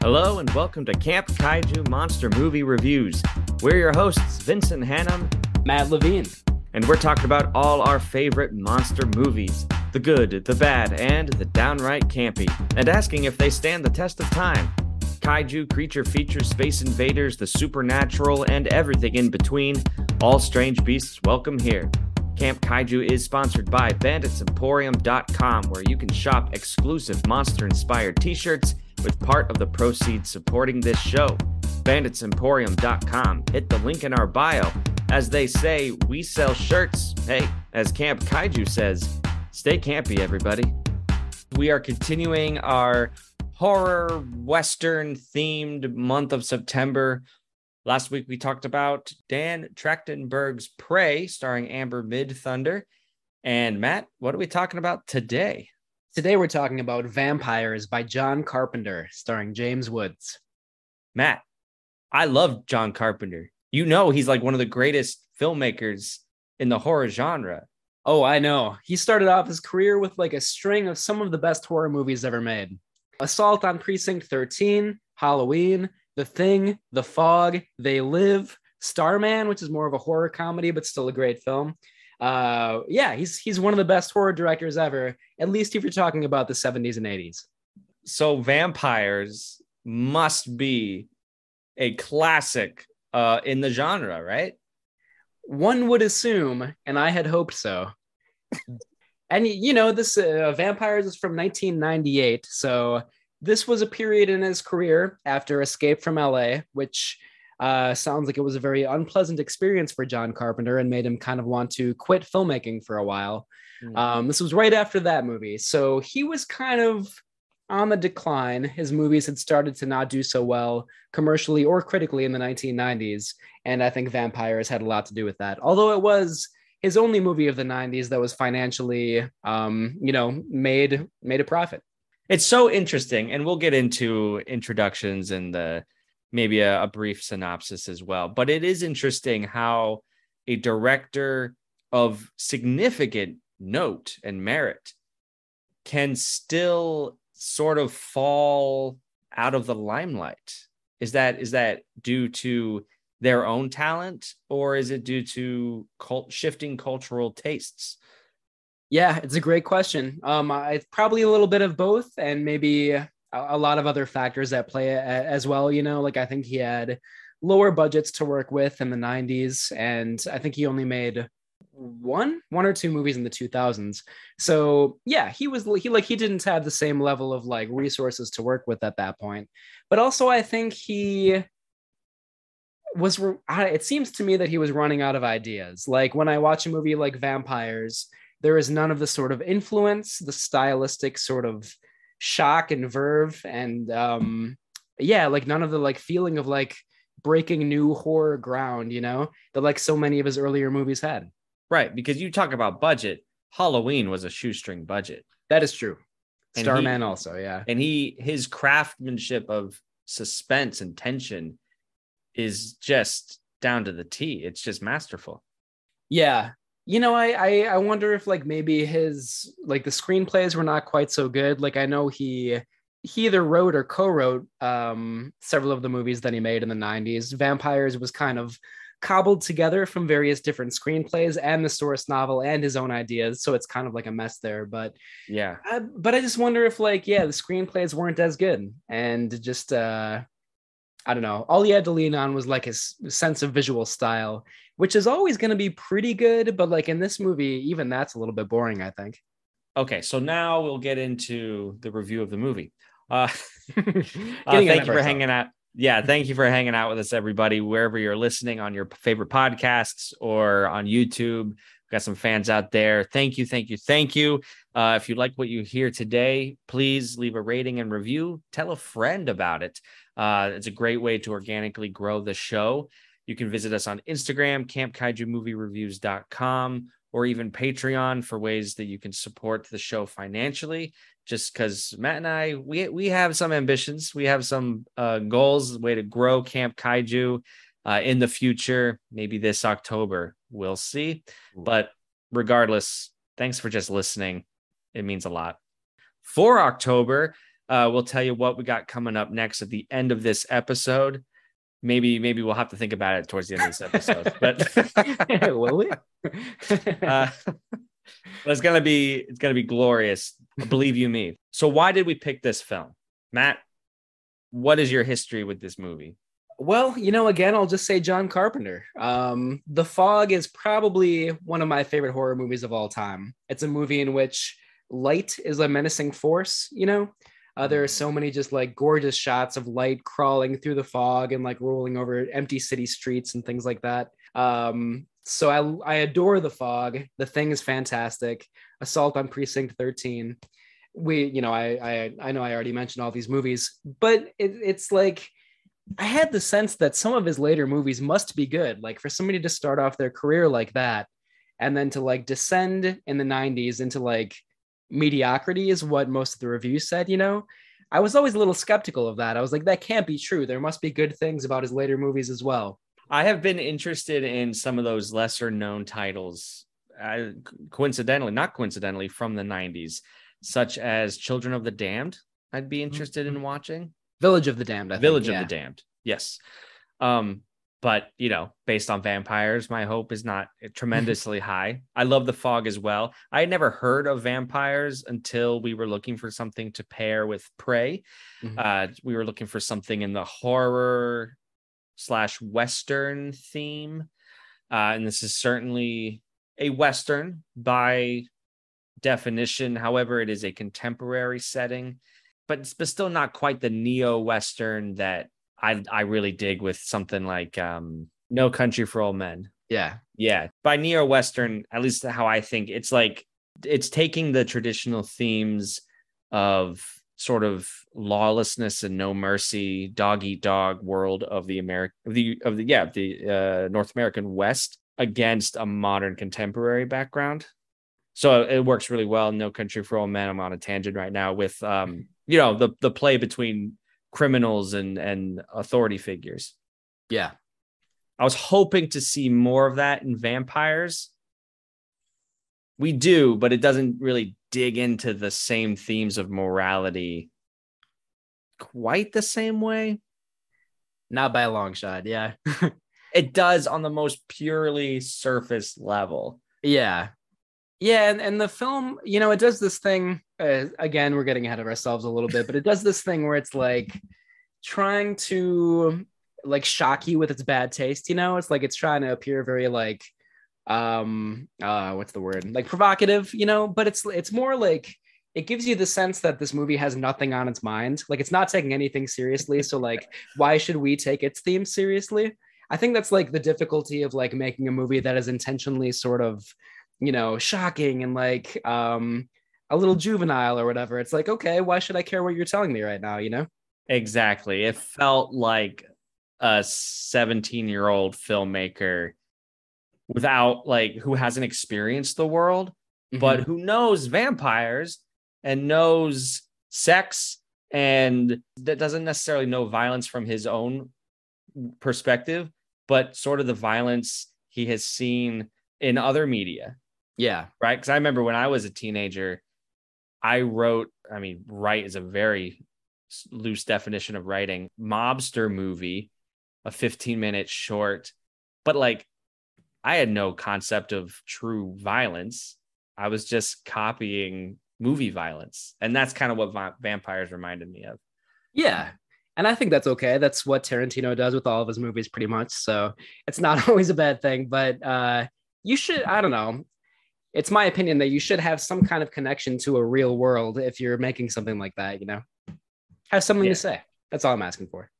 Hello and welcome to Camp Kaiju Monster Movie Reviews. We're your hosts, Vincent Hannum, Matt Levine. and we're talking about all our favorite monster movies, the good, the bad, and the downright campy, and asking if they stand the test of time. Kaiju, creature features, space invaders, the supernatural, and everything in between. All strange beasts welcome here. Camp Kaiju is sponsored by BanditsEmporium.com, where you can shop exclusive monster-inspired t-shirts with part of the proceeds supporting this show. BanditsEmporium.com. Hit the link in our bio. As they say, we sell shirts. Hey, as Camp Kaiju says, stay campy, everybody. We are continuing our horror Western themed month of September. Last week we talked about Dan Trachtenberg's Prey, starring Amber Midthunder. And Matt, what are we talking about today? Today we're talking about Vampires by John Carpenter, starring James Woods. Matt, I love John Carpenter. You know he's like one of the greatest filmmakers in the horror genre. Oh, I know. He started off his career with like a string of some of the best horror movies ever made. Assault on Precinct 13, Halloween, The Thing, The Fog, They Live, Starman, which is more of a horror comedy, but still a great film. He's one of the best horror directors ever, at least if you're talking about the 70s and 80s. So Vampires must be a classic in the genre, right? One would assume, and I had hoped so. And you know, this Vampires is from 1998, so this was a period in his career after Escape from LA, which sounds like it was a very unpleasant experience for John Carpenter and made him kind of want to quit filmmaking for a while. This was right after that movie, so he was kind of on the decline. His movies had started to not do so well commercially or critically in the 1990s, and I think Vampires had a lot to do with that. Although it was his only movie of the 90s that was financially, made a profit. It's so interesting, and we'll get into introductions and maybe a brief synopsis as well. But it is interesting how a director of significant note and merit can still sort of fall out of the limelight. Is that due to their own talent, or is it due to shifting cultural tastes? Yeah, it's a great question. It's probably a little bit of both, and maybe a lot of other factors at play as well. You know, like I think he had lower budgets to work with in the 90s, and I think he only made one or two movies in the 2000s. So yeah, he didn't have the same level of like resources to work with at that point. But also I think it seems to me that he was running out of ideas. Like when I watch a movie like Vampires, there is none of the sort of influence, the stylistic sort of shock and verve, and like none of the like feeling of like breaking new horror ground, you know, that like so many of his earlier movies had. Right, because you talk about budget. Halloween was a shoestring budget. That is true. And Starman also, yeah. And his craftsmanship of suspense and tension is just down to the T. It's just masterful. Yeah. You know, I wonder if like maybe his like the screenplays were not quite so good. Like I know he either wrote or co-wrote several of the movies that he made in the 90s. Vampires was kind of cobbled together from various different screenplays and the source novel and his own ideas, so it's kind of like a mess there. But yeah, but I just wonder if like the screenplays weren't as good, and just I don't know, all he had to lean on was like his sense of visual style, which is always going to be pretty good, but like in this movie even that's a little bit boring, I think. Okay, so now we'll get into the review of the movie. Thank you for hanging out. Yeah, thank you for hanging out with us, everybody, wherever you're listening on your favorite podcasts or on YouTube. We've got some fans out there. Thank you. If you like what you hear today, please leave a rating and review. Tell a friend about it. It's a great way to organically grow the show. You can visit us on Instagram, campkaijumoviereviews.com, or even Patreon for ways that you can support the show financially. Just because Matt and I, we have some ambitions. We have some goals, way to grow Camp Kaiju in the future, maybe this October. We'll see. But regardless, thanks for just listening. It means a lot. For October, We'll tell you what we got coming up next at the end of this episode. Maybe we'll have to think about it towards the end of this episode. But will we? it's gonna be glorious. Believe you me. So why did we pick this film, Matt? What is your history with this movie? Well, again, I'll just say John Carpenter. The Fog is probably one of my favorite horror movies of all time. It's a movie in which light is a menacing force, there are so many just like gorgeous shots of light crawling through the fog and like rolling over empty city streets and things like that. So I adore The Fog. The Thing is fantastic. Assault on Precinct 13. I know I already mentioned all these movies, but it's like I had the sense that some of his later movies must be good. Like for somebody to start off their career like that and then to like descend in the 90s into like mediocrity is what most of the reviews said. I was always a little skeptical of that. I was like, that can't be true. There must be good things about his later movies as well. I have been interested in some of those lesser known titles, not coincidentally, from the 90s, such as Children of the Damned. I'd be interested in watching. Village of the Damned. Village of the Damned. Yes. But, based on vampires, my hope is not tremendously high. I love The Fog as well. I had never heard of vampires until we were looking for something to pair with Prey. Mm-hmm. We were looking for something in the horror/Western theme. And this is certainly a Western by definition. However, it is a contemporary setting, but still not quite the neo-Western that I really dig with something like No Country for Old Men. Yeah. By neo-Western, at least how I think, it's like it's taking the traditional themes of sort of lawlessness and no mercy, dog eat dog world of the North American West against a modern contemporary background. So it works really well. No Country for Old Men. I'm on a tangent right now with the play between criminals and authority figures. Yeah. I was hoping to see more of that in Vampires. We do, but it doesn't really dig into the same themes of morality quite the same way. Not by a long shot, yeah. It does on the most purely surface level. Yeah. Yeah, and the film, it does this thing, again, we're getting ahead of ourselves a little bit, but it does this thing where it's like trying to like shock you with its bad taste, It's like it's trying to appear very like, what's the word? Like provocative, but it's more like it gives you the sense that this movie has nothing on its mind. Like it's not taking anything seriously. So like, why should we take its theme seriously? I think that's like the difficulty of like making a movie that is intentionally sort of, shocking and like a little juvenile or whatever. It's like, okay, why should I care what you're telling me right now? Exactly. It felt like a 17-year-old filmmaker who hasn't experienced the world, mm-hmm. but who knows vampires and knows sex and that doesn't necessarily know violence from his own perspective, but sort of the violence he has seen in other media. Yeah. Right. Because I remember when I was a teenager, write is a very loose definition of writing. Mobster movie, a 15-minute short. But like, I had no concept of true violence. I was just copying movie violence. And that's kind of what Vampires reminded me of. Yeah. And I think that's okay. That's what Tarantino does with all of his movies pretty much. So it's not always a bad thing, but you should, I don't know. It's my opinion that you should have some kind of connection to a real world if you're making something like that, have something to say. That's all I'm asking for.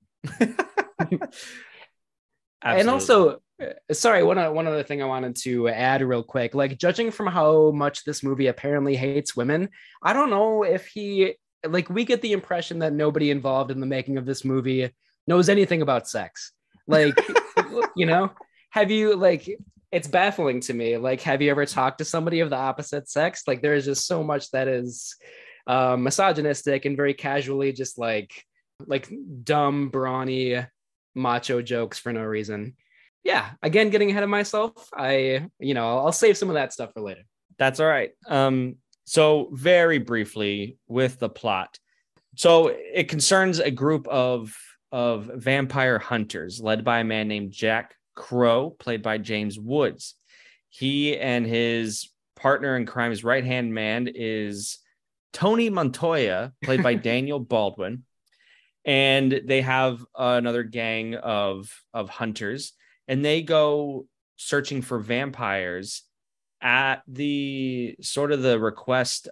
And also, sorry, one other thing I wanted to add real quick, like judging from how much this movie apparently hates women, I don't know if we get the impression that nobody involved in the making of this movie knows anything about sex. Like, have you it's baffling to me. Like, have you ever talked to somebody of the opposite sex? Like, there is just so much that is misogynistic and very casually just like dumb, brawny, macho jokes for no reason. Yeah. Again, getting ahead of myself. I'll save some of that stuff for later. That's all right. So very briefly with the plot, So it concerns a group of vampire hunters led by a man named Jack Crow, played by James Woods. He and his partner in crime, his right-hand man, is Tony Montoya, played by Daniel Baldwin. And they have another gang of hunters, and they go searching for vampires at the sort of the request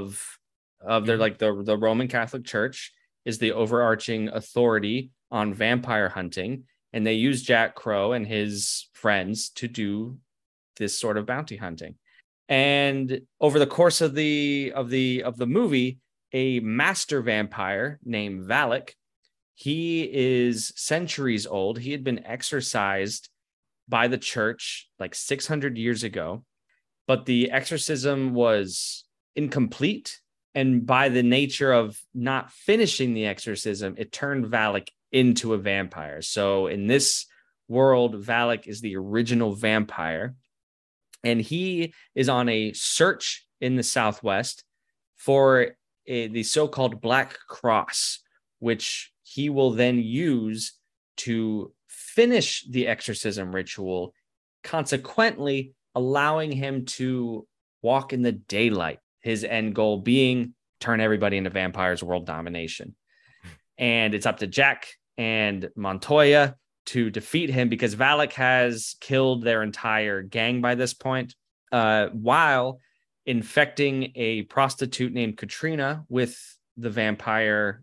of their like the Roman Catholic Church is the overarching authority on vampire hunting, and they use Jack Crow and his friends to do this sort of bounty hunting. And over the course of the movie, a master vampire named Valak, he is centuries old. He had been exorcised by the church like 600 years ago, but the exorcism was incomplete. And by the nature of not finishing the exorcism, it turned Valak into a vampire. So in this world, Valak is the original vampire. And he is on a search in the Southwest for the so-called Black Cross, which he will then use to finish the exorcism ritual, consequently allowing him to walk in the daylight, his end goal being turn everybody into vampires, world domination. And it's up to Jack and Montoya to defeat him because Valak has killed their entire gang by this point, while infecting a prostitute named Katrina with the vampire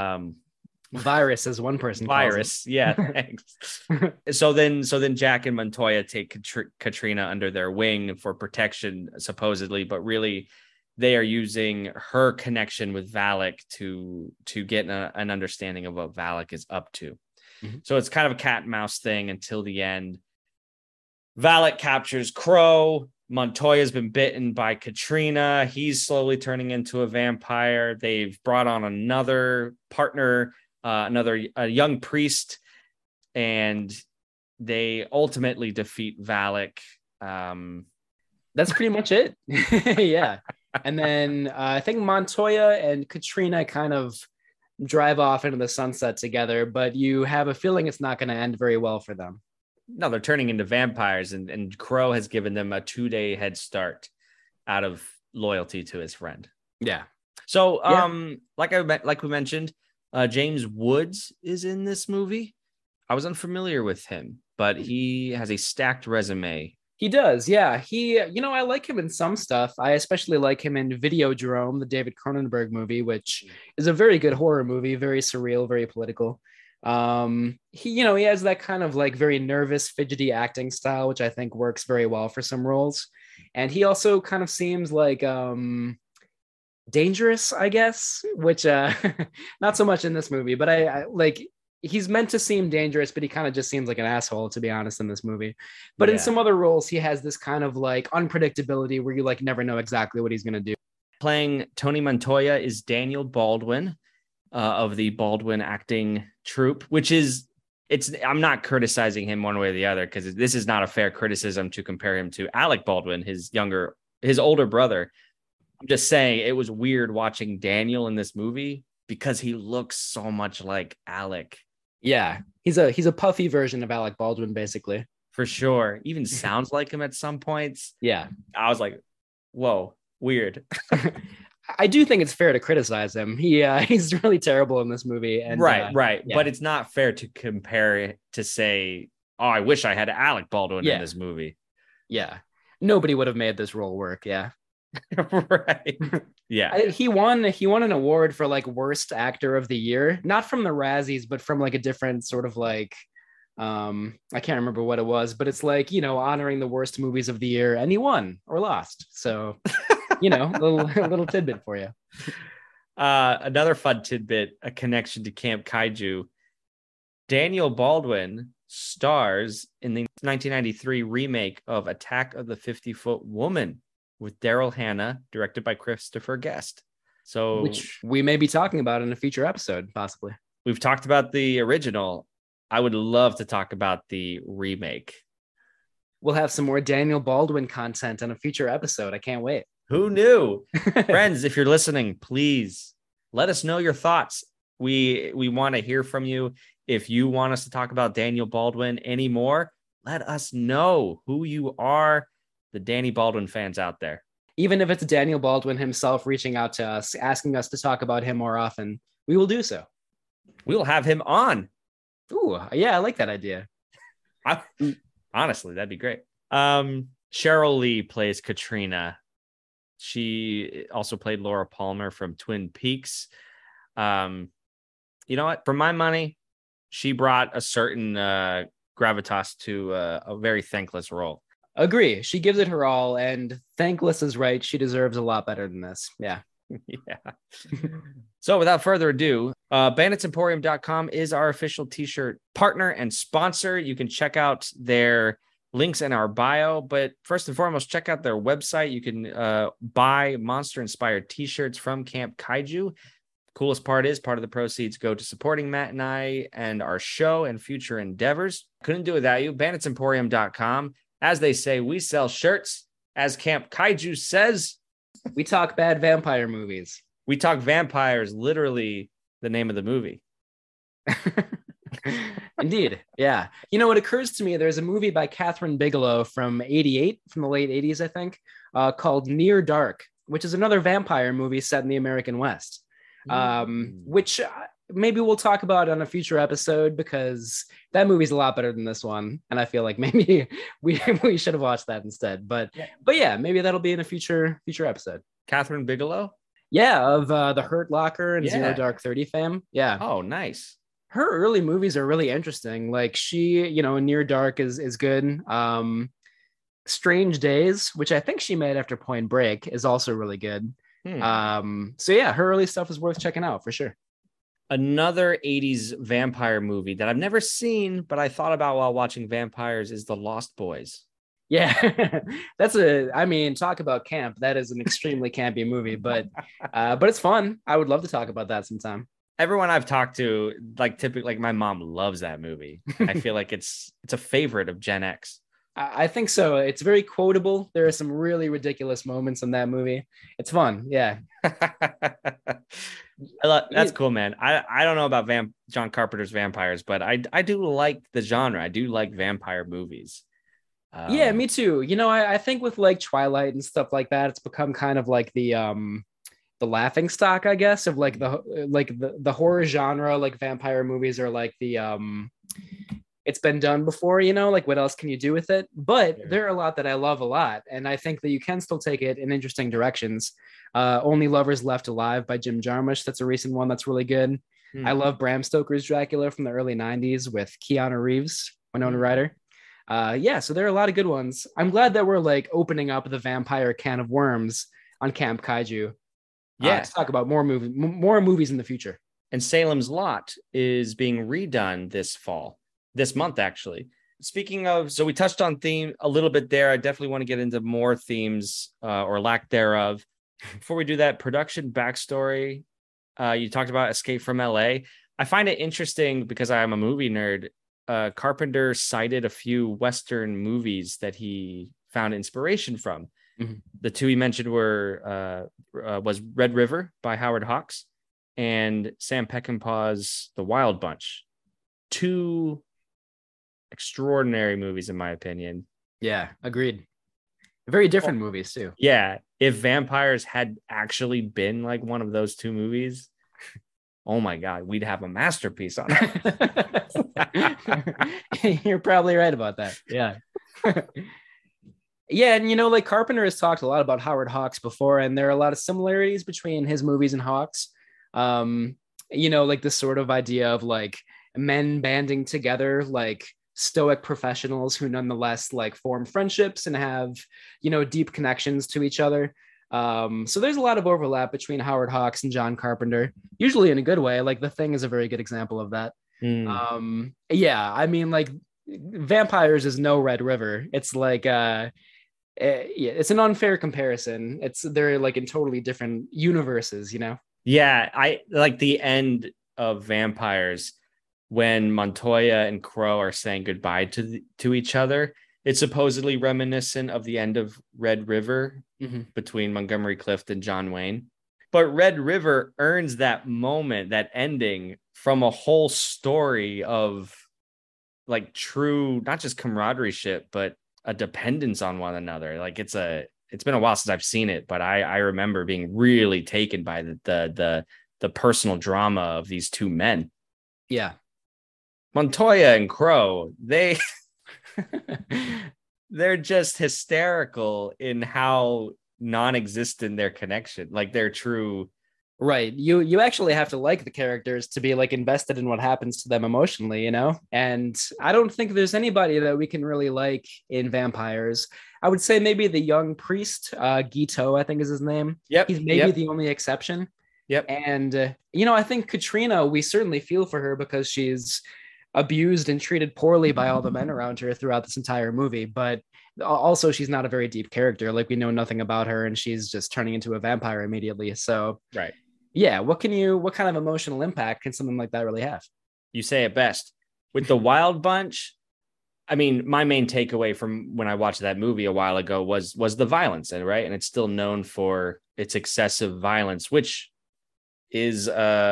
virus, as one person virus. Yeah, thanks. so then Jack and Montoya take Katrina under their wing for protection, supposedly, but really they are using her connection with Valak to get an understanding of what Valak is up to. Mm-hmm. So it's kind of a cat and mouse thing until the end. Valak captures Crow. Montoya's been bitten by Katrina. He's slowly turning into a vampire. They've brought on another partner, a young priest, and they ultimately defeat Valak. That's pretty much it. Yeah. And then I think Montoya and Katrina kind of drive off into the sunset together, but you have a feeling it's not going to end very well for them. No, they're turning into vampires, and Crow has given them a 2-day head start out of loyalty to his friend. Yeah. So, like we mentioned, James Woods is in this movie. I was unfamiliar with him, but he has a stacked resume. He does, yeah. I like him in some stuff. I especially like him in Videodrome, the David Cronenberg movie, which is a very good horror movie, very surreal, very political. He has that kind of like very nervous, fidgety acting style, which I think works very well for some roles. And he also kind of seems like dangerous, I guess, which not so much in this movie, but I like. He's meant to seem dangerous, but he kind of just seems like an asshole, to be honest, in this movie. But in some other roles, he has this kind of like unpredictability where you like never know exactly what he's going to do. Playing Tony Montoya is Daniel Baldwin of the Baldwin acting troupe, I'm not criticizing him one way or the other, because this is not a fair criticism to compare him to Alec Baldwin, his older brother. I'm just saying it was weird watching Daniel in this movie because he looks so much like Alec. Yeah, he's a puffy version of Alec Baldwin, basically. For sure. Even sounds like him at some points. Yeah. I was like, whoa, weird. I do think it's fair to criticize him. He's really terrible in this movie. And right. Yeah. But it's not fair to compare it to say, oh, I wish I had Alec Baldwin in this movie. Yeah. Nobody would have made this role work. Yeah. Right. Yeah. He won an award for like worst actor of the year, not from the Razzies, but from like a different sort of like I can't remember what it was, but it's like, honoring the worst movies of the year, and he won or lost. So, a little tidbit for you. Another fun tidbit, a connection to Camp Kaiju. Daniel Baldwin stars in the 1993 remake of Attack of the 50-Foot Woman with Daryl Hannah, directed by Christopher Guest. So, which we may be talking about in a future episode, possibly. We've talked about the original. I would love to talk about the remake. We'll have some more Daniel Baldwin content in a future episode. I can't wait. Who knew? Friends, if you're listening, please let us know your thoughts. We want to hear from you. If you want us to talk about Daniel Baldwin anymore, let us know who you are, the Danny Baldwin fans out there. Even if it's Daniel Baldwin himself reaching out to us, asking us to talk about him more often, we will do so. We'll have him on. Ooh, yeah, I like that idea. Honestly, that'd be great. Cheryl Lee plays Katrina. She also played Laura Palmer from Twin Peaks. You know what? For my money, she brought a certain gravitas to a very thankless role. Agree. She gives it her all, and thankless is right. She deserves a lot better than this. Yeah. Yeah. So without further ado, banditsemporium.com is our official t-shirt partner and sponsor. You can check out their links in our bio, but first and foremost, check out their website. You can buy monster inspired t-shirts from Camp Kaiju. Coolest part is part of the proceeds go to supporting Matt and I and our show and future endeavors. Couldn't do without you. banditsemporium.com. As they say, we sell shirts. As Camp Kaiju says, we talk bad vampire movies. We talk vampires, literally the name of the movie. Indeed. Yeah. You know, it occurs to me, there's a movie by Catherine Bigelow from 88, from the late 80s, I think, called Near Dark, which is another vampire movie set in the American West, which maybe we'll talk about on a future episode, because that movie's a lot better than this one. And I feel like maybe we should have watched that instead. But yeah, maybe that'll be in a future episode. Catherine Bigelow? Yeah, of the Hurt Locker and Zero Dark 30 fame. Yeah. Oh, nice. Her early movies are really interesting. Like she, you know, Near Dark is good. Strange Days, which I think she made after Point Break, is also really good. So yeah, her early stuff is worth checking out for sure. Another 80s vampire movie that I've never seen, but I thought about while watching vampires is The Lost Boys. Yeah, I mean, talk about camp. That is an extremely campy movie, but it's fun. I would love to talk about that sometime. Everyone I've talked to, like typically, like my mom loves that movie. I feel like it's a favorite of Gen X. I think so. It's very quotable. There are some really ridiculous moments in that movie. It's fun. Yeah. That's cool, man. I don't know about John Carpenter's vampires, but I do like the genre. I do like vampire movies. Yeah, me too. You know, I think with like Twilight and stuff like that, it's become kind of like the laughing stock, I guess, of like the horror genre. Like vampire movies are like the it's been done before, you know, like what else can you do with it? But there are a lot that I love a lot, and I think that you can still take it in interesting directions. Only Lovers Left Alive by Jim Jarmusch. That's a recent one that's really good. I love Bram Stoker's Dracula from the early 90s with Keanu Reeves, Winona Ryder. Yeah, so there are a lot of good ones. I'm glad that we're like opening up the vampire can of worms on Camp Kaiju. To talk about more movies in the future. And Salem's Lot is being redone this month, actually. Speaking of, so we touched on theme a little bit there. I definitely want to get into more themes or lack thereof. Before we do that, production backstory. You talked about Escape from LA. I find it interesting because I'm a movie nerd. Carpenter cited a few Western movies that he found inspiration from. Mm-hmm. The two he mentioned was Red River by Howard Hawks and Sam Peckinpah's The Wild Bunch. Two extraordinary movies, in my opinion. Yeah, agreed. Very different movies too. Yeah, if vampires had actually been like one of those two movies, oh my God, we'd have a masterpiece on it. You're probably right about that. Yeah. Yeah, and you know, like Carpenter has talked a lot about Howard Hawks before, and there are a lot of similarities between his movies and Hawks. You know, like this sort of idea of like men banding together, like stoic professionals who nonetheless like form friendships and have, you know, deep connections to each other. So there's a lot of overlap between Howard Hawks and John Carpenter, usually in a good way. Like The Thing is a very good example of that. Yeah, I mean, like vampires is no Red River. It's like it's an unfair comparison. They're like in totally different universes, you know? Yeah, I like the end of Vampires when Montoya and Crow are saying goodbye to each other. It's supposedly reminiscent of the end of Red River between Montgomery Clift and John Wayne. But Red River earns that moment, that ending from a whole story of like true, not just camaraderie ship, but a dependence on one another. Like it's been a while since I've seen it, but I remember being really taken by the personal drama of these two men. Yeah. Montoya and Crow, they're just hysterical in how non-existent their connection, like their true. Right. You actually have to like the characters to be like invested in what happens to them emotionally, you know? And I don't think there's anybody that we can really like in Vampires. I would say maybe the young priest, Gito, I think is his name. Yep. He's maybe the only exception. Yep. And I think Katrina, we certainly feel for her because she's abused and treated poorly by all the men around her throughout this entire movie. But also, she's not a very deep character. Like, we know nothing about her, and she's just turning into a vampire immediately. So, right. Yeah, what kind of emotional impact can something like that really have? You say it best. With the Wild Bunch, I mean, my main takeaway from when I watched that movie a while ago was the violence, and right, and it's still known for its excessive violence, which is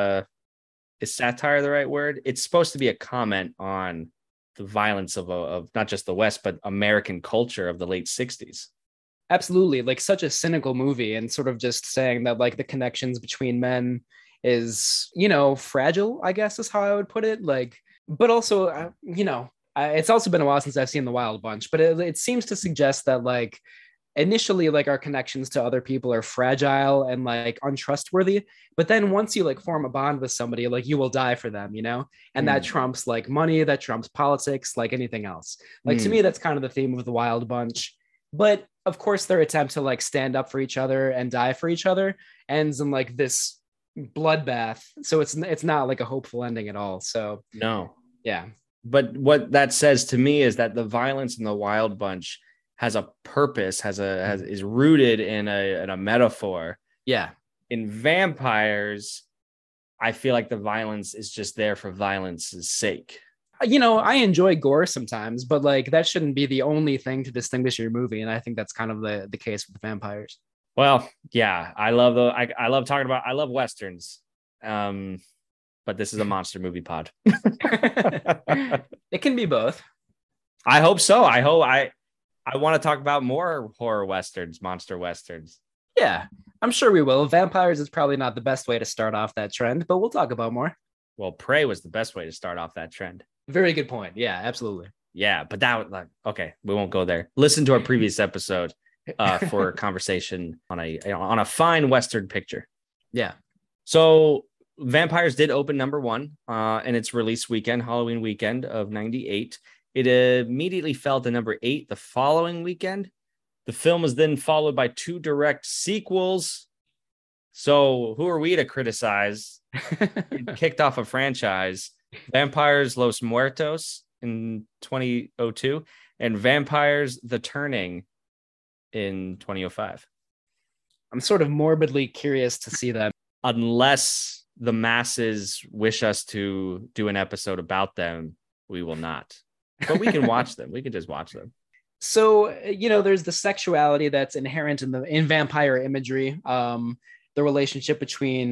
satire the right word? It's supposed to be a comment on the violence of not just the West, but American culture of the late 60s. Absolutely. Like, such a cynical movie, and sort of just saying that like the connections between men is, fragile, I guess is how I would put it. Like, but also, it's also been a while since I've seen The Wild Bunch, but it seems to suggest that like initially like our connections to other people are fragile and like untrustworthy, but then once you like form a bond with somebody, like you will die for them, and that trumps like money, that trumps politics, like anything else. Like to me, that's kind of the theme of The Wild Bunch. But of course, their attempt to like stand up for each other and die for each other ends in like this bloodbath. So it's not like a hopeful ending at all. So no, yeah. But what that says to me is that the violence in The Wild Bunch has a purpose, is rooted in a metaphor. Yeah. In Vampires, I feel like the violence is just there for violence's sake. I enjoy gore sometimes, but like that shouldn't be the only thing to distinguish your movie. And I think that's kind of the case with the Vampires. Well, yeah, I love I love Westerns. But this is a monster movie pod. It can be both. I hope so. I want to talk about more horror Westerns, monster Westerns. Yeah, I'm sure we will. Vampires is probably not the best way to start off that trend, but we'll talk about more. Well, Prey was the best way to start off that trend. Very good point. Yeah, absolutely. Yeah, but that was okay. We won't go there. Listen to our previous episode for a conversation on a fine Western picture. Yeah. So Vampires did open number one in its release weekend, Halloween weekend of '98. It immediately fell to number 8 the following weekend. The film was then followed by 2 direct sequels. So who are we to criticize? It kicked off a franchise. Vampires Los Muertos in 2002 and Vampires The Turning in 2005. I'm sort of morbidly curious to see that. Unless the masses wish us to do an episode about them, we will not. But we can watch them. We can just watch them. So, there's the sexuality that's inherent in vampire imagery. The relationship between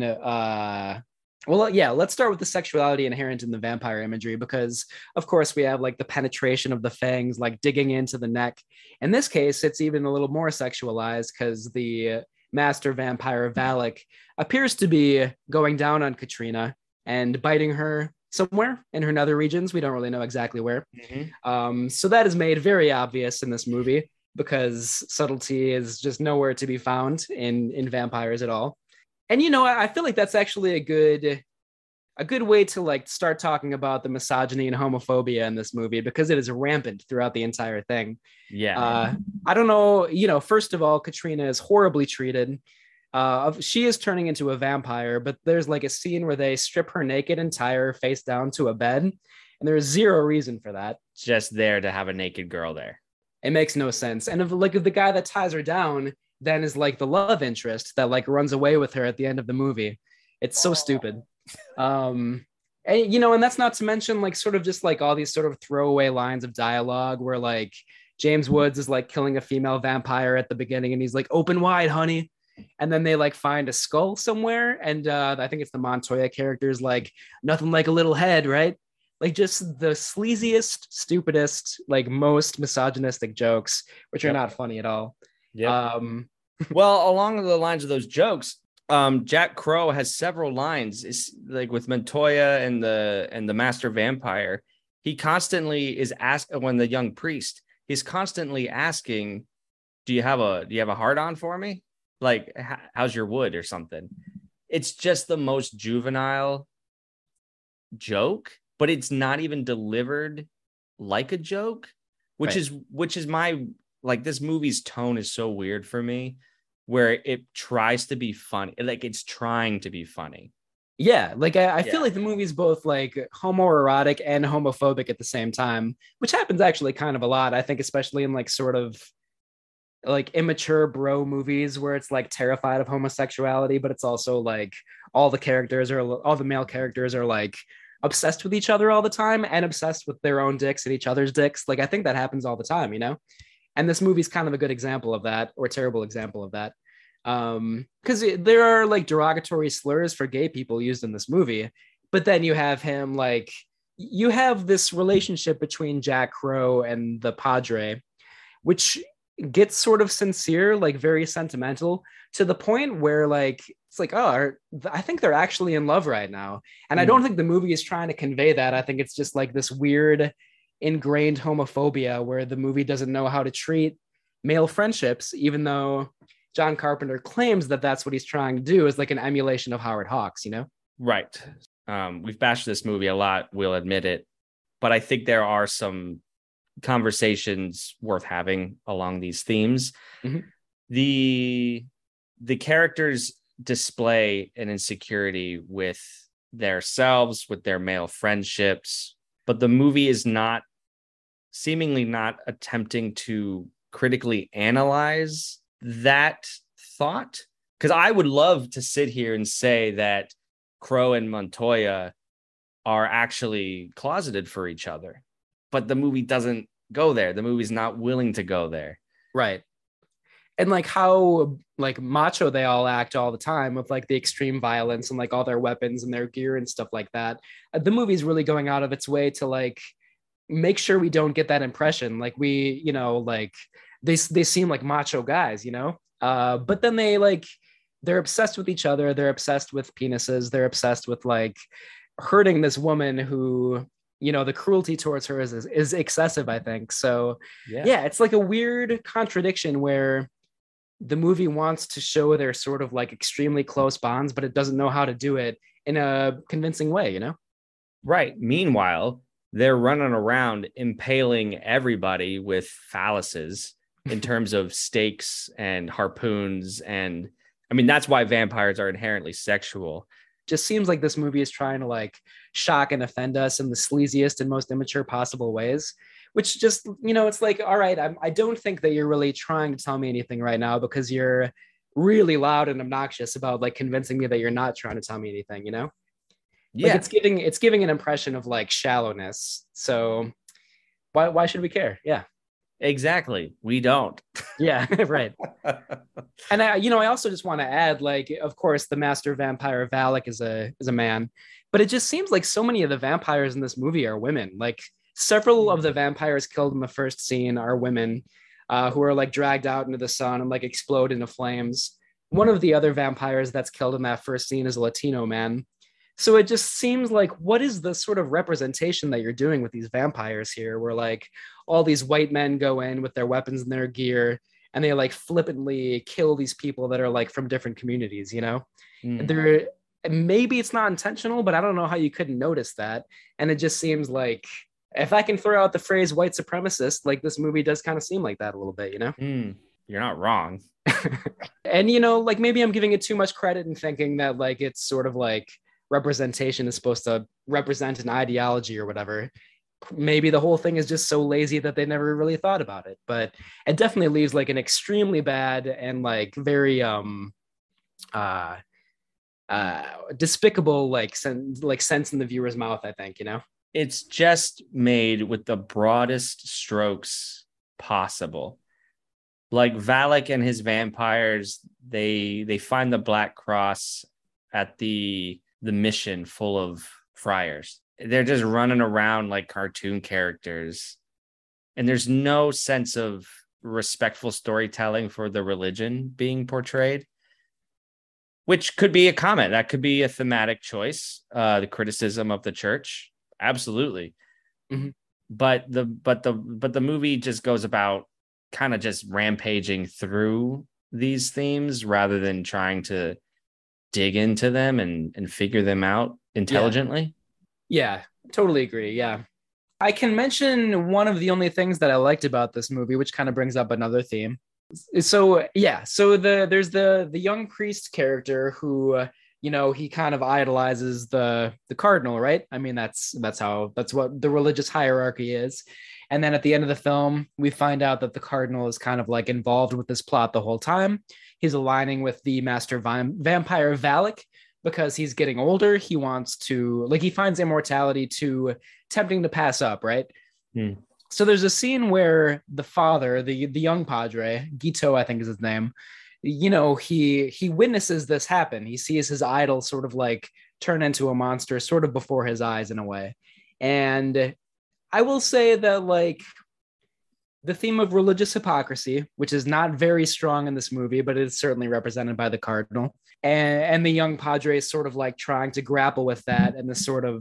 let's start with the sexuality inherent in the vampire imagery, because of course we have like the penetration of the fangs, like digging into the neck. In this case, it's even a little more sexualized because the master vampire Valak appears to be going down on Katrina and biting her somewhere in her nether regions. We don't really know exactly where. Mm-hmm. So that is made very obvious in this movie because subtlety is just nowhere to be found in vampires at all. And, I feel like that's actually a good way to like start talking about the misogyny and homophobia in this movie, because it is rampant throughout the entire thing. Yeah. I don't know. First of all, Katrina is horribly treated. She is turning into a vampire, but there's like a scene where they strip her naked and tie her face down to a bed, and there's zero reason for that. Just there to have a naked girl there. It makes no sense. And if the guy that ties her down then is like the love interest that like runs away with her at the end of the movie. It's so stupid. And that's not to mention like sort of just like all these sort of throwaway lines of dialogue where like James Woods is like killing a female vampire at the beginning and he's like, "Open wide, honey." and then they like find a skull somewhere, and I think it's the Montoya characters like nothing like a little head, right? Like just the sleaziest, stupidest, like most misogynistic jokes, which are Yep. not funny at all. Yep. Um, Well, along the lines of those jokes, Jack Crow has several lines. It's like with Montoya and the Master Vampire. He constantly is asked when the young priest. He's constantly asking, "Do you have a hard on for me? Like, how's your wood or something?" It's just the most juvenile joke, but it's not even delivered like a joke, which right. is my like this movie's tone is so weird for me, where it tries to be funny, like it's trying to be funny. Yeah, like I feel Yeah. like the movie's both like homoerotic and homophobic at the same time, which happens actually kind of a lot. I think, especially in like sort of like immature bro movies where it's like terrified of homosexuality, but it's also like all the male characters are like obsessed with each other all the time and obsessed with their own dicks and each other's dicks. Like I think that happens all the time, you know? And this movie's kind of a good example of that, or a terrible example of that. Because there are like derogatory slurs for gay people used in this movie, but then you have him like you have this relationship between Jack Crow and the Padre, which gets sort of sincere, like very sentimental, to the point where like it's like, oh, I think they're actually in love right now. And I don't think the movie is trying to convey that. I think it's just like this weird ingrained homophobia where the movie doesn't know how to treat male friendships, even though John Carpenter claims that that's what he's trying to do, is like an emulation of Howard Hawks, you know? Right. We've bashed this movie a lot, we'll admit it, but I think there are some conversations worth having along these themes. Mm-hmm. The characters display an insecurity with themselves, with their male friendships, but the movie is not seemingly not attempting to critically analyze that thought. Because I would love to sit here and say that Crow and Montoya are actually closeted for each other, but the movie doesn't go there. The movie's not willing to go there. Right. And like how like macho they all act all the time with like the extreme violence and like all their weapons and their gear and stuff like that. The movie's really going out of its way to like make sure we don't get that impression. Like we, you know, like they seem like macho guys, you know? But then they're obsessed with each other. They're obsessed with penises. They're obsessed with like hurting this woman who, you know, the cruelty towards her is excessive, I think. So yeah, it's like a weird contradiction where the movie wants to show their sort of like extremely close bonds, but it doesn't know how to do it in a convincing way, you know? Right. Meanwhile, they're running around impaling everybody with phalluses in terms of stakes and harpoons. And I mean, that's why vampires are inherently sexual. Just seems like this movie is trying to like shock and offend us in the sleaziest and most immature possible ways, which just, you know, it's like, all right, I don't think that you're really trying to tell me anything right now because you're really loud and obnoxious about like convincing me that you're not trying to tell me anything, you know? Yeah. Like it's giving an impression of like shallowness. So why should we care? Yeah. Exactly. We don't. Yeah, right. And I also just want to add, like, of course, the master vampire Valak is a man, but it just seems like so many of the vampires in this movie are women. Like several of the vampires killed in the first scene are women, who are like dragged out into the sun and like explode into flames. One of the other vampires that's killed in that first scene is a Latino man. So it just seems like, what is the sort of representation that you're doing with these vampires here, where like all these white men go in with their weapons and their gear and they like flippantly kill these people that are like from different communities, you know? They're maybe it's not intentional, but I don't know how you couldn't notice that. And it just seems like, if I can throw out the phrase white supremacist, like this movie does kind of seem like that a little bit, you know? You're not wrong. And, you know, like maybe I'm giving it too much credit and thinking that like it's sort of like representation is supposed to represent an ideology or whatever. Maybe the whole thing is just so lazy that they never really thought about it, but it definitely leaves like an extremely bad and like very despicable like sense in the viewer's mouth, I think, you know? It's just made with the broadest strokes possible. like Valak and his vampires, they find the Black Cross at the mission full of friars. They're just running around like cartoon characters, and there's no sense of respectful storytelling for the religion being portrayed, which could be a comment. That could be a thematic choice, the criticism of the church. Absolutely. Mm-hmm. But the movie just goes about kind of just rampaging through these themes rather than trying to dig into them and figure them out intelligently. Yeah, totally agree. Yeah. I can mention one of the only things that I liked about this movie, which kind of brings up another theme. So yeah, so there's the young priest character who he kind of idolizes the cardinal, right? I mean, that's what the religious hierarchy is. And then at the end of the film, we find out that the cardinal is kind of like involved with this plot the whole time. He's aligning with the master vampire Valak because he's getting older. He wants to, like, he finds immortality too tempting to pass up, right? So there's a scene where the father, the young padre, Guito, I think is his name, he witnesses this happen. He sees his idol sort of like turn into a monster sort of before his eyes in a way. And I will say that, like, the theme of religious hypocrisy, which is not very strong in this movie, but it's certainly represented by the cardinal, and the young padre is sort of like trying to grapple with that and the sort of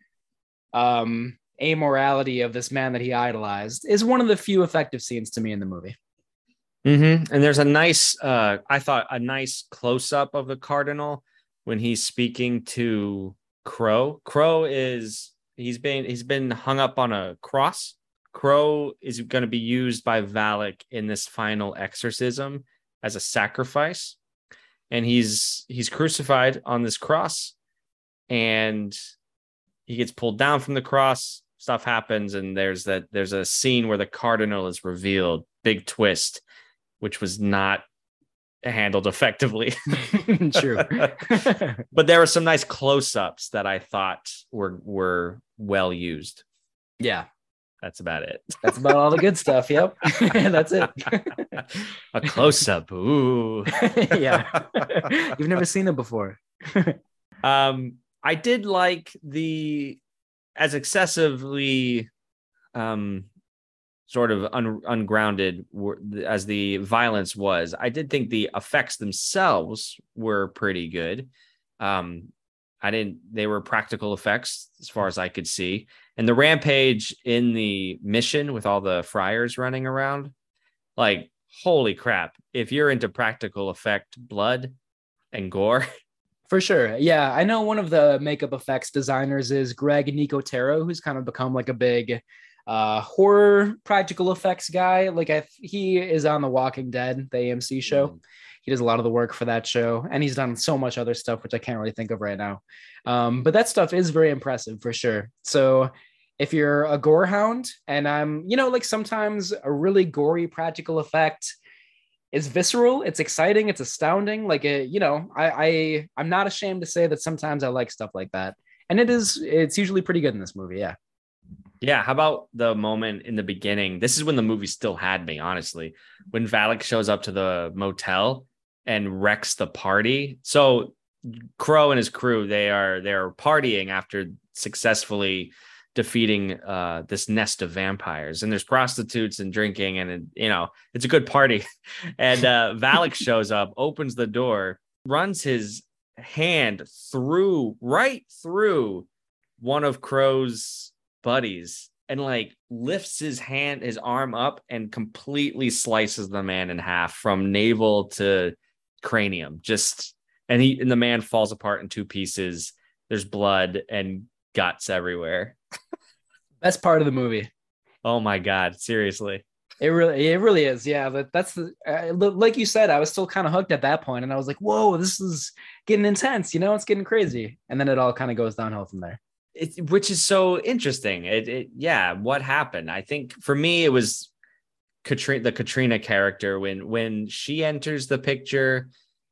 amorality of this man that he idolized, is one of the few effective scenes to me in the movie. Mm-hmm. And there's a nice, I thought, a nice close up of the cardinal when he's speaking to Crow. Crow is he's been hung up on a cross. Crow is going to be used by Valak in this final exorcism as a sacrifice, and he's crucified on this cross, and he gets pulled down from the cross. Stuff happens, and there's a scene where the cardinal is revealed. Big twist, which was not handled effectively. True. But there were some nice close-ups that I thought were well used. Yeah. That's about it. That's about all the good stuff. Yep. That's it. A close-up. Ooh. Yeah. You've never seen it before. I did like as excessively sort of ungrounded as the violence was. I did think the effects themselves were pretty good. They were practical effects as far as I could see. And the rampage in the mission with all the friars running around, like, holy crap. If you're into practical effect blood and gore. For sure. Yeah. I know one of the makeup effects designers is Greg Nicotero, who's kind of become like a big horror practical effects guy. Like, he is on The Walking Dead, the AMC show. He does a lot of the work for that show, and he's done so much other stuff, which I can't really think of right now. But that stuff is very impressive for sure. So if you're a gore hound, and like, sometimes a really gory practical effect is visceral, it's exciting, it's astounding. Like, I'm not ashamed to say that sometimes I like stuff like that. And it's usually pretty good in this movie. Yeah. Yeah. How about the moment in the beginning? This is when the movie still had me, honestly, when Valak shows up to the motel and wrecks the party. So Crow and his crew, they're partying after successfully defeating this nest of vampires, and there's prostitutes and drinking, and it's a good party. And Valak shows up, opens the door, runs his hand right through one of Crow's buddies, and like lifts his arm up and completely slices the man in half from navel to cranium. And the man falls apart in two pieces. There's blood and guts everywhere. Best part of the movie. Oh my God. Seriously. It really is. Yeah. But that's like you said, I was still kind of hooked at that point, and I was like, whoa, this is getting intense. It's getting crazy. And then it all kind of goes downhill from there. Which is so interesting. What happened? I think for me, it was the Katrina character when she enters the picture,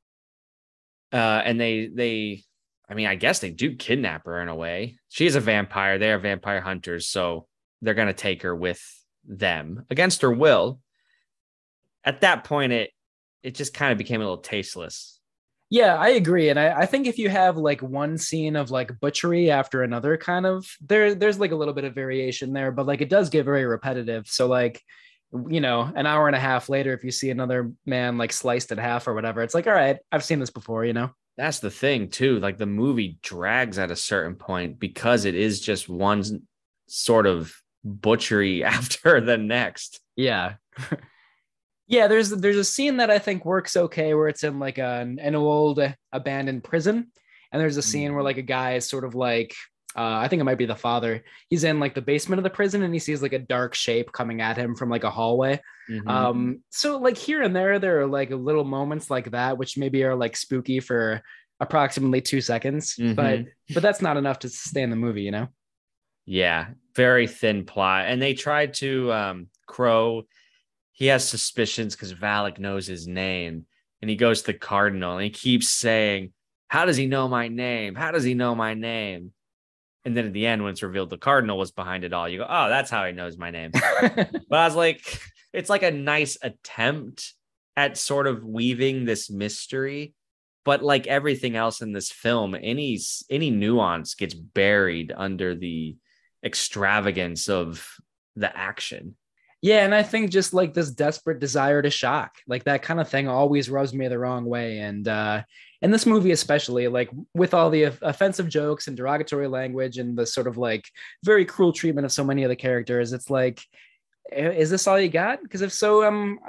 and I guess they do kidnap her in a way. She is a vampire. They are vampire hunters, so they're going to take her with them against her will. at that point, it just kind of became a little tasteless. Yeah, I agree. And I think if you have like one scene of like butchery after another, kind of there's like a little bit of variation there, but like it does get very repetitive. So like, an hour and a half later, if you see another man like sliced in half or whatever, it's like, all right, I've seen this before. That's the thing too. Like the movie drags at a certain point because it is just one sort of butchery after the next. Yeah. Yeah, there's a scene that I think works okay where it's in like an old abandoned prison, and there's a scene where like a guy is sort of like I think it might be the father. He's in like the basement of the prison and he sees like a dark shape coming at him from like a hallway. So like here and there are like little moments like that which maybe are like spooky for approximately 2 seconds, but that's not enough to sustain the movie. Yeah, very thin plot, and they tried to Crow. He has suspicions because Valak knows his name, and he goes to the cardinal and he keeps saying, how does he know my name? How does he know my name? And then at the end, when it's revealed the cardinal was behind it all, you go, oh, that's how he knows my name. But I was like, it's like a nice attempt at sort of weaving this mystery. But like everything else in this film, any nuance gets buried under the extravagance of the action. Yeah, and I think just like this desperate desire to shock, like that kind of thing always rubs me the wrong way. And in this movie, especially, like with all the offensive jokes and derogatory language and the sort of like very cruel treatment of so many of the characters, it's like, is this all you got? Because if so,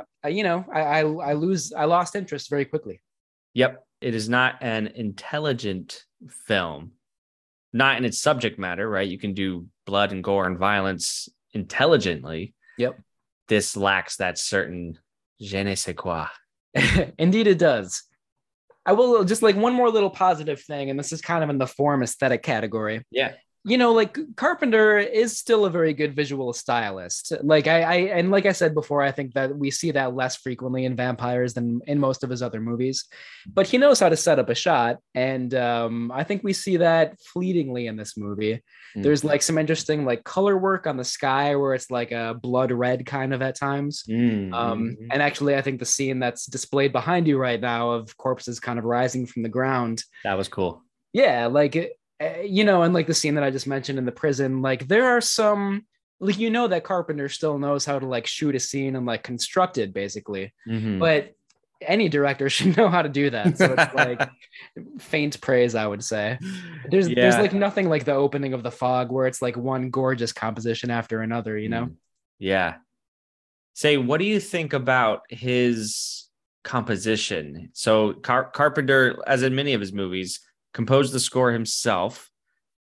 I lost interest very quickly. Yep. It is not an intelligent film, not in its subject matter, right? You can do blood and gore and violence intelligently. Yep. This lacks that certain je ne sais quoi. Indeed, it does. I will just like one more little positive thing, and this is kind of in the form aesthetic category. Yeah. Like Carpenter is still a very good visual stylist. Like like I said before, I think that we see that less frequently in Vampires than in most of his other movies, but he knows how to set up a shot. And I think we see that fleetingly in this movie. There's like some interesting like color work on the sky where it's like a blood red kind of at times. And actually, I think the scene that's displayed behind you right now of corpses kind of rising from the ground. That was cool. Yeah. Like, and like the scene that I just mentioned in the prison, like there are some, like, that Carpenter still knows how to like shoot a scene and like construct it basically, but any director should know how to do that. So it's like faint praise, I would say. There's like nothing like the opening of The Fog where it's like one gorgeous composition after another, Yeah. Say, what do you think about his composition? So Carpenter, as in many of his movies, composed the score himself,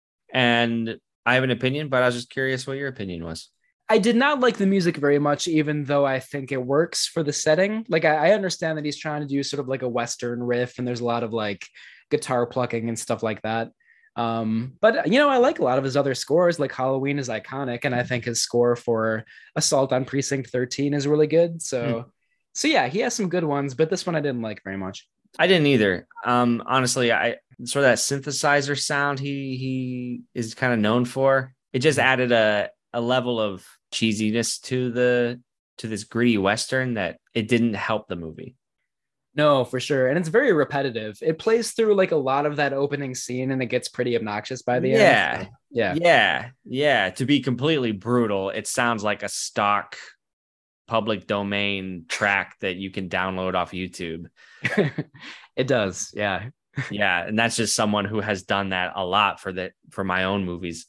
and I have an opinion, but I was just curious what your opinion was. I did not like the music very much, even though I think it works for the setting. Like I understand that he's trying to do sort of like a Western riff, and there's a lot of like guitar plucking and stuff like that. But I like a lot of his other scores. Like Halloween is iconic, and I think his score for Assault on Precinct 13 is really good. So yeah, he has some good ones, but this one I didn't like very much. I didn't either. Honestly, I sort of that synthesizer sound he is kind of known for. It just added a level of cheesiness to this gritty Western that it didn't help the movie. No, for sure. And it's very repetitive. It plays through like a lot of that opening scene and it gets pretty obnoxious by the end. So, yeah. To be completely brutal, it sounds like a stock public domain track that you can download off YouTube. It does. Yeah. Yeah. And that's just someone who has done that a lot for my own movies.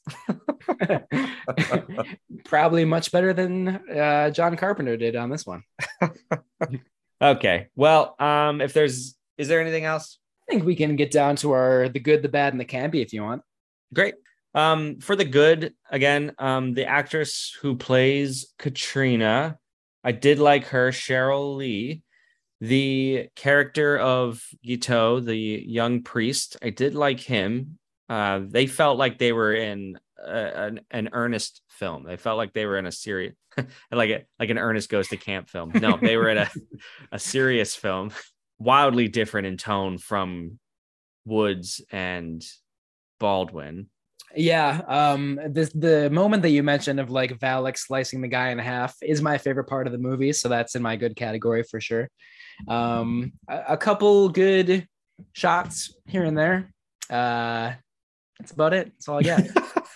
Probably much better than John Carpenter did on this one. Okay. Well, is there anything else? I think we can get down to the good, the bad, and the campy if you want. Great. For the good, again, the actress who plays Katrina, I did like her, Cheryl Lee. The character of Guiteau, the young priest, I did like him. They felt like they were in an earnest film. They felt like they were in a serious, like an Ernest Goes to Camp film. No, they were in a serious film, wildly different in tone from Woods and Baldwin. Yeah, the moment that you mentioned of like Valak slicing the guy in half is my favorite part of the movie, so that's in my good category for sure. A couple good shots here and there. That's about it. That's all I got.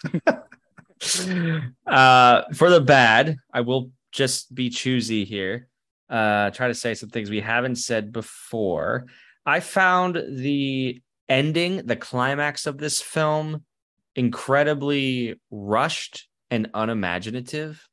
For the bad, I will just be choosy here. Try to say some things we haven't said before. I found the ending, the climax of this film, incredibly rushed and unimaginative.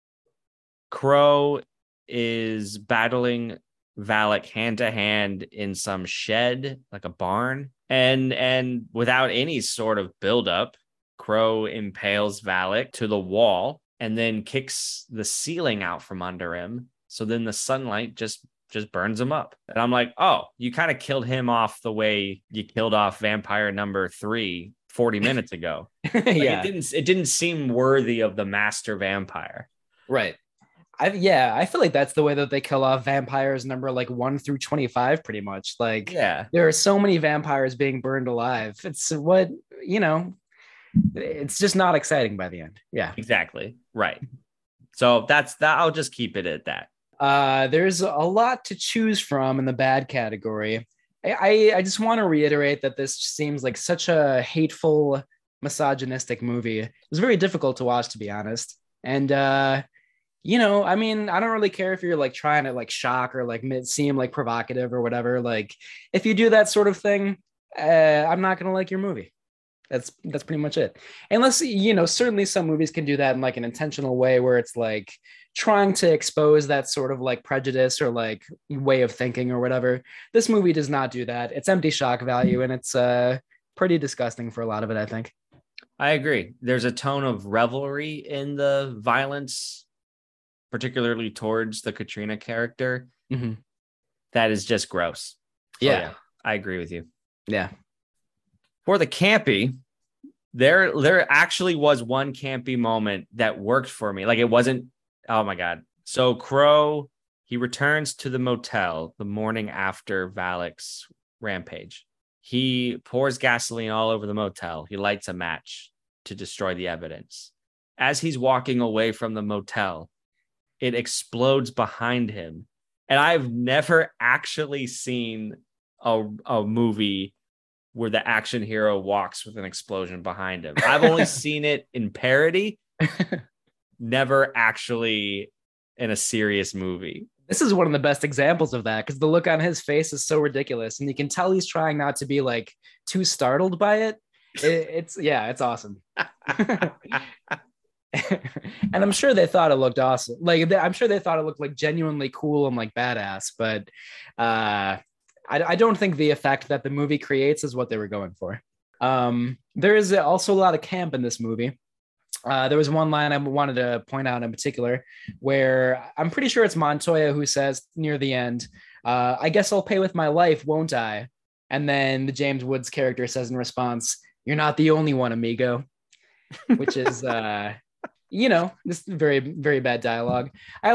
Crow is battling Valak hand to hand in some shed, like a barn, and without any sort of buildup, Crow impales Valak to the wall and then kicks the ceiling out from under him. So then the sunlight just burns him up. And I'm like, oh, you kind of killed him off the way you killed off vampire number 3 40 minutes ago. Like Yeah, it didn't seem worthy of the master vampire. right. I feel like that's the way that they kill off vampires number like 1 through 25, pretty much. Like Yeah, there are so many vampires being burned alive. It's what, you know, it's just not exciting by the end. Yeah. exactly. Right. So that's that. I'll just keep it at that. There's a lot to choose from in the bad category. I just want to reiterate that this seems like such a hateful, misogynistic movie. It was very difficult to watch, to be honest. And I mean, I don't really care if you're like trying to like shock or like seem like provocative or whatever. Like, if you do that sort of thing, I'm not gonna like your movie. That's pretty much it. Unless certainly some movies can do that in like an intentional way where it's like trying to expose that sort of like prejudice or like way of thinking or whatever. This movie does not do that. It's empty shock value and it's pretty disgusting for a lot of it, I think. I agree. There's a tone of revelry in the violence, particularly towards the Katrina character, Mm-hmm. that is just gross. So, Yeah. I agree with you. Yeah. For the campy, there actually was one campy moment that worked for me. Like it wasn't, oh my God. So Crow, he returns to the motel the morning after Valak's rampage. He pours gasoline all over the motel. He lights a match to destroy the evidence. As he's walking away from the motel, it explodes behind him. And I've never actually seen a movie where the action hero walks with an explosion behind him. I've only seen it in parody, never actually in a serious movie. This is one of the best examples of that because the look on his face is so ridiculous and you can tell he's trying not to be like too startled by it. It's awesome. And I'm sure they thought it looked awesome. Like I'm sure they thought it looked like genuinely cool and like badass, but I don't think the effect that the movie creates is what they were going for. There is also a lot of camp in this movie. There was one line I wanted to point out in particular where I'm pretty sure it's Montoya who says near the end, I guess I'll pay with my life, won't I? And then the James Woods character says in response, you're not the only one, amigo, which is, this very, very bad dialogue.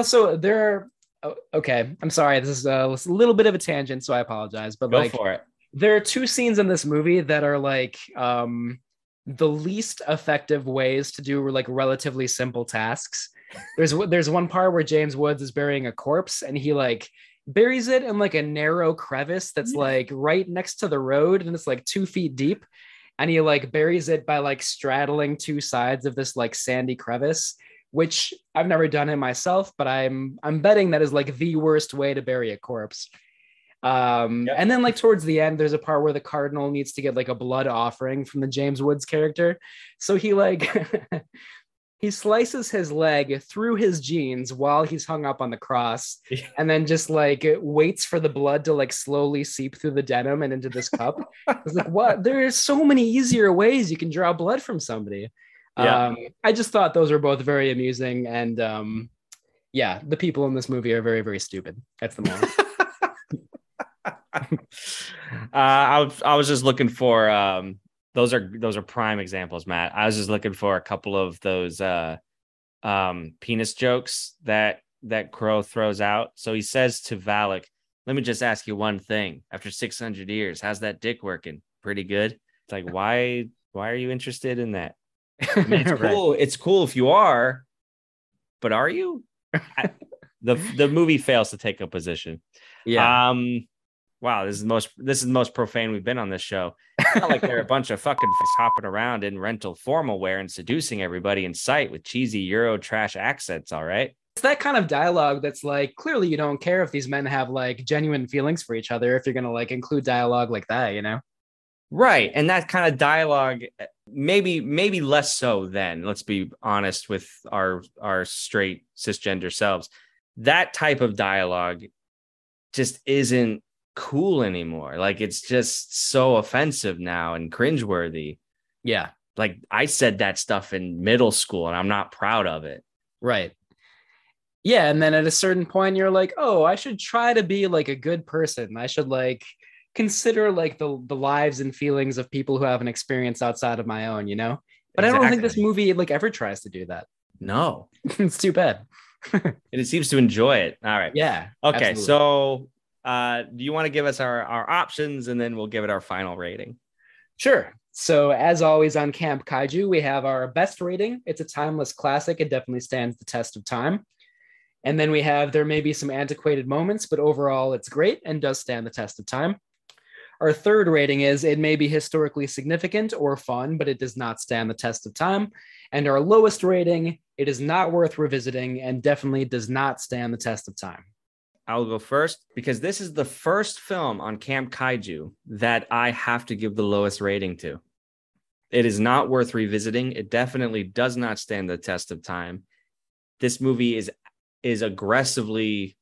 Okay, I'm sorry. This is a little bit of a tangent, so I apologize. But Go for it. there are two scenes in this movie that are like the least effective ways to do like relatively simple tasks. There's one part where James Woods is burying a corpse, and he like buries it in like a narrow crevice that's like right next to the road, and it's like 2 feet deep. And he like buries it by like straddling two sides of this like sandy crevice, which I've never done it myself, but I'm betting that is like the worst way to bury a corpse. And then like towards the end, there's a part where the cardinal needs to get like a blood offering from the James Woods character. So he like he slices his leg through his jeans while he's hung up on the cross, and then just like waits for the blood to like slowly seep through the denim and into this cup. It's like, what? There are so many easier ways you can draw blood from somebody. Yeah. I just thought those were both very amusing, and the people in this movie are very, very stupid. That's the moral. I was just looking for those are prime examples, Matt. I was just looking for a couple of those penis jokes that Crow throws out. So he says to Valak, let me just ask you one thing. After 600 years, how's that dick working? Pretty good. It's like, why Why are you interested in that? I mean, it's Right. cool. It's cool if you are, but are you? The movie fails to take a position. Yeah. Wow, this is the most profane we've been on this show. It's not like they're a bunch of fucking hopping around in rental formal wear and seducing everybody in sight with cheesy Euro trash accents. All right. It's that kind of dialogue that's like, clearly you don't care if these men have like genuine feelings for each other if you're going to like include dialogue like that, you know? Right. And that kind of dialogue, maybe less so then. Let's be honest with our straight cisgender selves. That type of dialogue just isn't cool anymore. Like, it's just so offensive now and cringeworthy. Yeah. Like, I said that stuff in middle school and I'm not proud of it. Right. Yeah. And then at a certain point, you're like, oh, I should try to be like a good person. I should like consider like the lives and feelings of people who have an experience outside of my own, you know? But I don't think this movie like ever tries to do that. No. It's too bad. And it seems to enjoy it. All right. Yeah. Okay. Absolutely. So do you want to give us our options and then we'll give it our final rating? Sure. So as always on Camp Kaiju, we have our best rating. It's a timeless classic. It definitely stands the test of time. And then we have, there may be some antiquated moments, but overall it's great and does stand the test of time. Our third rating is, it may be historically significant or fun, but it does not stand the test of time. And our lowest rating, it is not worth revisiting and definitely does not stand the test of time. I'll go first because this is the first film on Camp Kaiju that I have to give the lowest rating to. It is not worth revisiting. It definitely does not stand the test of time. This movie is aggressively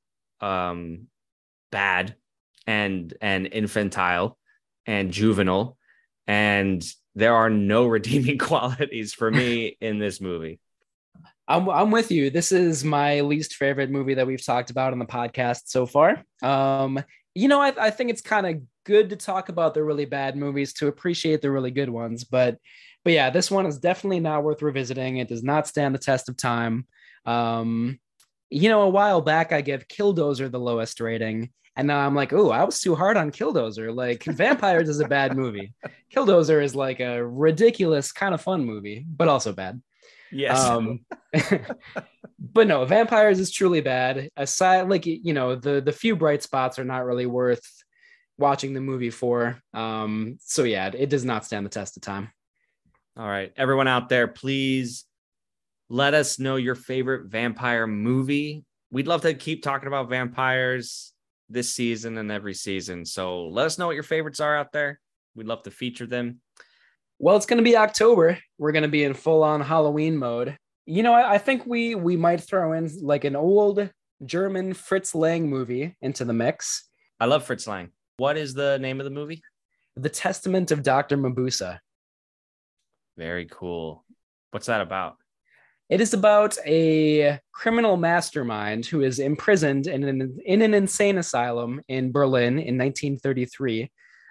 bad and infantile and juvenile, and there are no redeeming qualities for me in this movie. I'm with you. This is my least favorite movie that we've talked about on the podcast so far. I think it's kind of good to talk about the really bad movies to appreciate the really good ones. But yeah, this one is definitely not worth revisiting. It does not stand the test of time. A while back I gave Killdozer the lowest rating. And now I'm like, oh, I was too hard on Killdozer. Like, Vampires is a bad movie. Killdozer is like a ridiculous, kind of fun movie, but also bad. Yes. But no, Vampires is truly bad. Aside, like, the few bright spots are not really worth watching the movie for. So yeah, it does not stand the test of time. All right. Everyone out there, please let us know your favorite vampire movie. We'd love to keep talking about vampires this season and every season. So let us know what your favorites are out there. We'd love to feature them. Well, it's going to be October. We're going to be in full-on Halloween mode. I think we might throw in like an old German Fritz Lang movie into the mix. I love Fritz Lang. What is the name of the movie? The Testament of Dr. Mabusa. Very cool. What's that about? It is about a criminal mastermind who is imprisoned in an insane asylum in Berlin in 1933.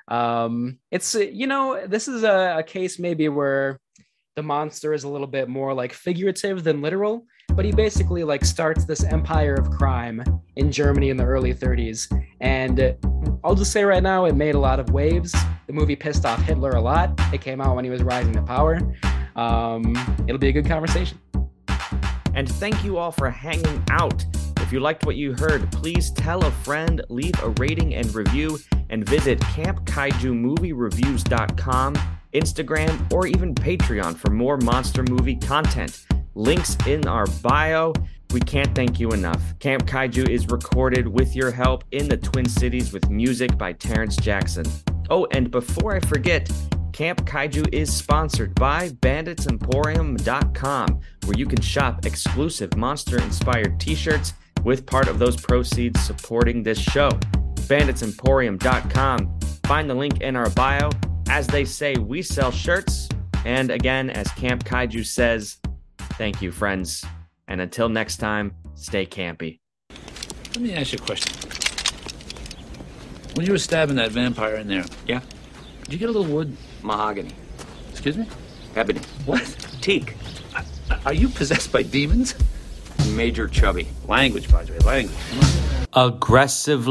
This is a case maybe where the monster is a little bit more like figurative than literal, but he basically like starts this empire of crime in Germany in the early 30s. And I'll just say right now, it made a lot of waves. The movie pissed off Hitler a lot. It came out when he was rising to power. It'll be a good conversation. And thank you all for hanging out. If you liked what you heard, please tell a friend, leave a rating and review, and visit CampKaijuMovieReviews.com, Instagram, or even Patreon for more monster movie content. Links in our bio. We can't thank you enough. Camp Kaiju is recorded with your help in the Twin Cities with music by Terrence Jackson. Oh, and before I forget, Camp Kaiju is sponsored by BanditsEmporium.com, where you can shop exclusive monster-inspired t-shirts with part of those proceeds supporting this show. BanditsEmporium.com. Find the link in our bio. As they say, we sell shirts. And again, as Camp Kaiju says, thank you, friends. And until next time, stay campy. Let me ask you a question. When you were stabbing that vampire in there, Yeah? did you get a little wood? Mahogany. Excuse me? Ebony. What? Teak. Are you possessed by demons? Major chubby. Language, Padre, language. Come on.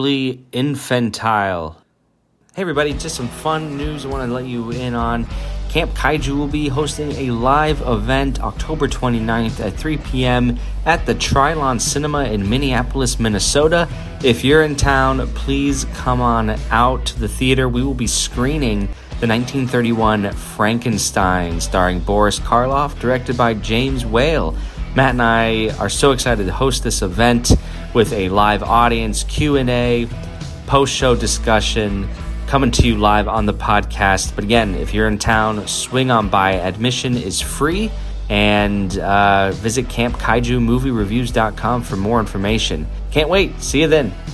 Aggressively infantile. Hey everybody, just some fun news I want to let you in on. Camp Kaiju will be hosting a live event October 29th at 3 p.m. at the Trilon Cinema in Minneapolis, Minnesota. If you're in town, please come on out to the theater. We will be screening the 1931 Frankenstein, starring Boris Karloff, directed by James Whale. Matt and I are so excited to host this event with a live audience, Q&A, post-show discussion, coming to you live on the podcast. But again, if you're in town, swing on by. Admission is free, and visit CampKaijuMovieReviews.com for more information. Can't wait. See you then.